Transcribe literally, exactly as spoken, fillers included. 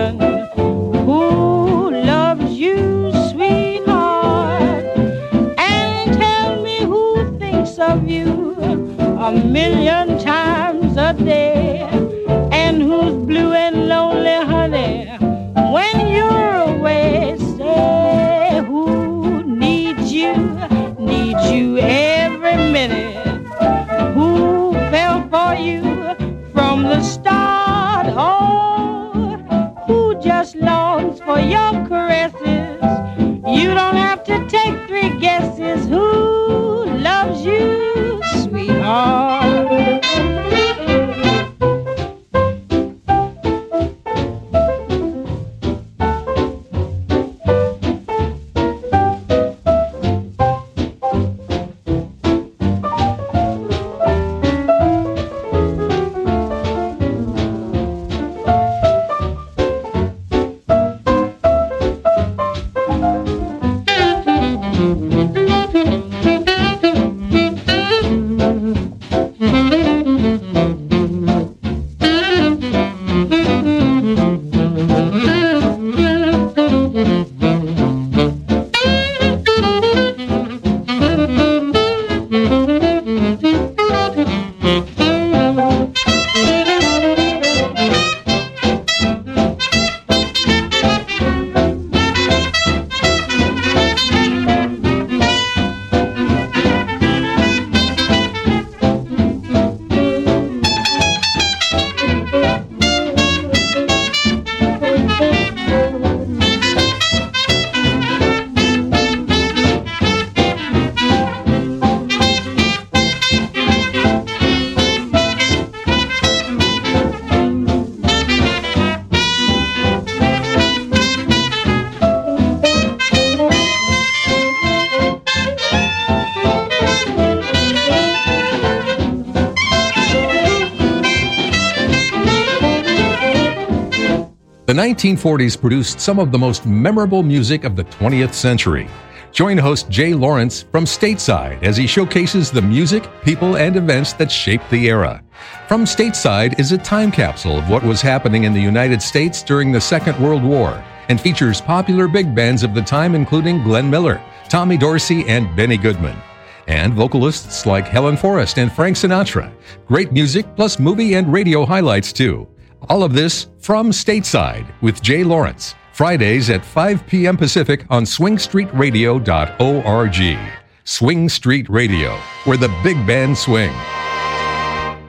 million who loves you, sweetheart, and tell me who thinks of you a million times a day, and who's blue and lonely, honey, when you're away. Say who needs you, needs you every minute, who fell for you from the start, oh, who just longs for your caresses. You don't have to take three guesses who loves you, sweetheart. The nineteen forties produced some of the most memorable music of the twentieth century. Join host Jay Lawrence from Stateside as he showcases the music, people, and events that shaped the era. From Stateside is a time capsule of what was happening in the United States during the Second World War and features popular big bands of the time including Glenn Miller, Tommy Dorsey, and Benny Goodman. And vocalists like Helen Forrest and Frank Sinatra. Great music plus movie and radio highlights too. All of this from Stateside with Jay Lawrence, Fridays at five p.m. Pacific on swing street radio dot org. Swing Street Radio, where the big band swing.